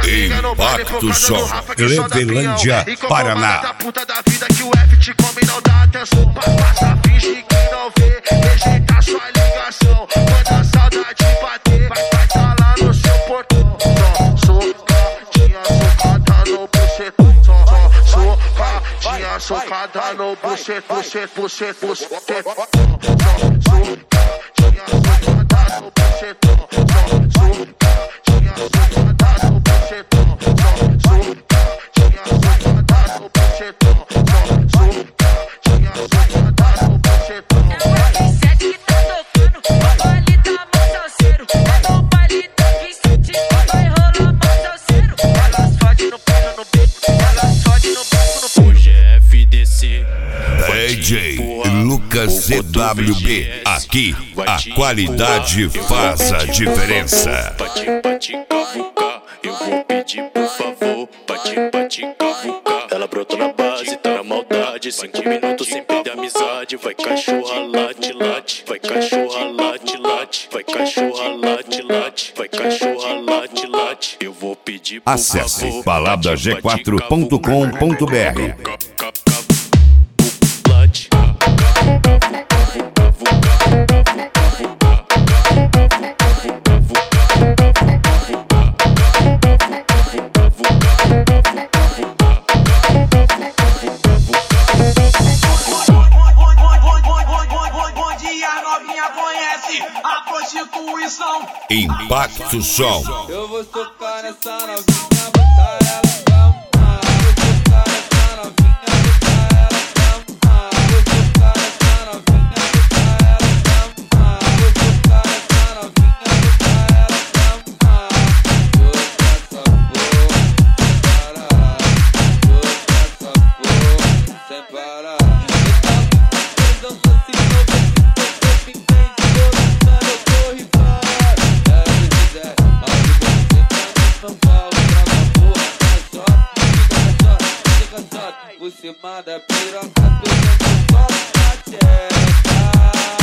amiga no baile por causa do Rafa que só dá Clevelândia, Paraná. Da puta da vida que o F te come não dá atenção. Passa, finge que não vê, rejeita sua ligação. Quando a saudade bater, vai tá lá no seu portão. Socadinha, socada no bucetão. Socadinha, socada no bucetão. Socadinha, socada no bucetão. DJ Lucas CWB, aqui a qualidade faz a diferença. Bate, cavuca, eu vou pedir por favor. Bate, cavuca. Ela brotou na base, tá na maldade. 5 minutos sem perder a amizade. Vai cachorra, late, late. Vai cachorra, late, late. Vai cachorra, late, late. Vai cachorra, late, late. Eu vou pedir por favor. Acesse palavra4.com.br. Impacto Som. Eu vou tocar nessa novinha, botar ela pra mamar. Vou tocar nessa novinha, botar ela pra mamar. Vou tocar nessa novinha, botar ela pra mamar. Vou tocar nessa novinha, botar ela pra mamar. Toca essa porra, sem parar. Toca essa porra, sem parar. Eu tava assim, não vê se você me entende. Tô dançando, eu tô rifando. Por cima da piroca, tu só na testa.